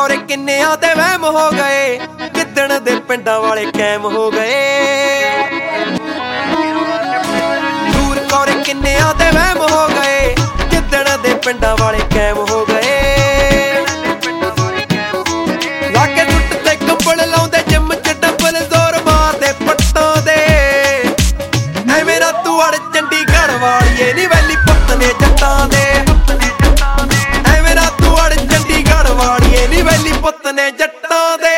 ਕੌਰੇ ਕਿੰਨਿਆਂ ਦੇ ਵਹਿਮ ਹੋ ਗਏ, ਕਿੱਦਣ ਦੇ ਪਿੰਡਾਂ ਵਾਲੇ ਕੈਮ ਹੋ ਗਏ। ਦੂਰ ਕੌਰੇ ਕਿੰਨਿਆਂ ਦੇ ਵਹਿਮ ਹੋ ਗਏ, ਕਿੱਦਣ ਦੇ ਪਿੰਡਾਂ ਵਾਲੇ ਕੈਮ ਹੋ ਗਏ। ਲਾਗੇ ਟੁੱਟ ਤੇ ਕੰਬਲ ਲਾਉਂਦੇ ਜਿੰਮ ਚ ਡੱਬਲ ਜ਼ੋਰ ਮਾਰਦੇ ਪੱਟਾਂ ਦੇ। ਐਵੇਂ ਨਾ ਤੂੰ ਅੜ ਚੰਡੀਗੜ੍ਹ ਵਾਲੀਏ ਨੀ ਵੈਲੀ ਪੁੱਤ ਨੇ ਜੱਟਾਂ ਦੇ। ਐਵੇਂ ਨਾ ਤੂੰ ਅੜ ਚੰਡੀਗੜ੍ਹ ਵਾਲੀਏ ਨੀ ਵੈਲੀ ਪੁੱਤ ਨੇ ਜੱਟਾਂ ਦੇ।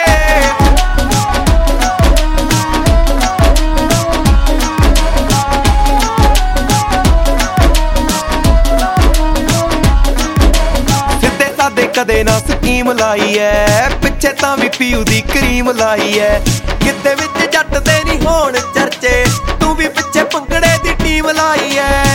ਸਿੱਧੇ ਸਾਦੇ ਕਦੇ ਨਾ ਸਕੀਮ ਲਾਈ ਐ, ਪਿੱਛੇ ਤਾਂ ਵੀ ਪੀਊ ਦੀ ਕਰੀਮ ਲਾਈ ਐ। ਕਿਤੇ ਵਿੱਚ ਜੱਟ ਦੇ ਨਹੀਂ ਹੋਣ ਚਰਚੇ, ਤੂੰ ਵੀ ਪਿੱਛੇ ਭੰਗੜੇ ਦੀ ਟੀਮ ਲਾਈ ਐ।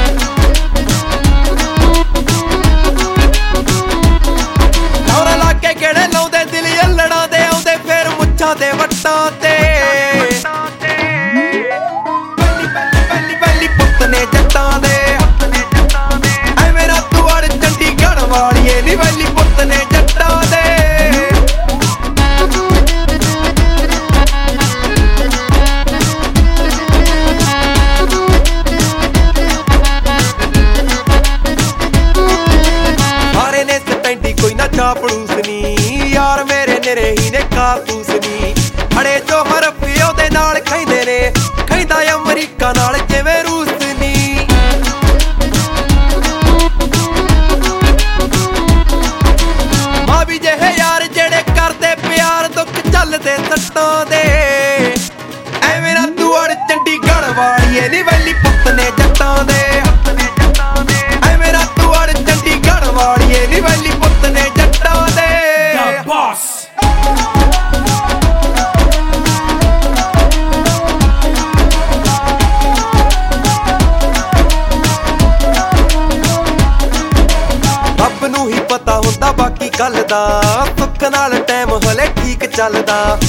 ਦੌਰਾ ਲਾ ਕੇ ਗੇੜੇ ਲਾਉਂਦੇ ਦਿਲ ਅੱਲੜਾਂ ਦੇ ਆਉਂਦੇ, ਫੇਰ ਮੁੱਛਾਂ ਦੇ ਵੱਟਾਂ ਤੇ। ਵੈਲੀ ਪੁੱਤ ਨੇ ਜੱਟਾਂ ਦੇ। ਐਵੇਂ ਨਾ ਤੂੰ ਅੜ ਚੰਡੀਗੜ੍ਹ ਵਾਲੀਏ ਨੀ ਵੈਲੀ ਪੁੱਤ ਨੇ ਜੱਟਾਂ ਦੇ। ਸਾਰੇ ਨੇ ਸਟੈਂਡੀ ਕੋਈ ਨਾ ਚਾਪੜੂਸ ਨੀ, ਯਾਰ ਮੇਰੇ ਨਿਰੇ ਹੀ ਨੇ ਕਾਰਤੂਸ ਨੀ। ਅੜੇ ਜੋ ਹਰਫ ਉਹਦੇ ਨਾਲ ਖੈਂਦੇ ਨੇ, ਖੈਂਦਾ ਅਮਰੀਕਾ ਨਾਲ ਜਿਵੇਂ ਰੂਸ ਨੀ। ਮਾਂ ਵੀ ਜਿਹੇ ਯਾਰ ਜਿਹੜੇ ਕਰਦੇ ਪਿਆਰ, ਦੁੱਖ ਚੱਲਦੇ ਸੱਟਾਂ ਦੇ। ਐਵੇਂ ਨਾ ਤੂੰ ਅੜ ਚੰਡੀਗੜ੍ਹ ਵਾਲੀਏ ਨੀ ਵੈਲੀ ਪੁੱਤ ਨੇ ਜੱਟਾਂ ਦੇ। ਐਵੇਂ ਨਾ ਤੂੰ ਅੜ ਚੰਡੀਗੜ੍ਹ ਵਾਲੀਏ ਨੀ ਵੈਲੀ ਪੁੱਤ ਨੇ ਜੱਟਾਂ ਦੇ। ਰੱਬ ਨੂੰ ਹੀ ਪਤਾ ਹੁੰਦਾ ਬਾਕੀ ਗੱਲ ਦਾ, ਸੁੱਖ ਨਾਲ ਟਾਈਮ ਹਲੇ ਠੀਕ ਚੱਲਦਾ।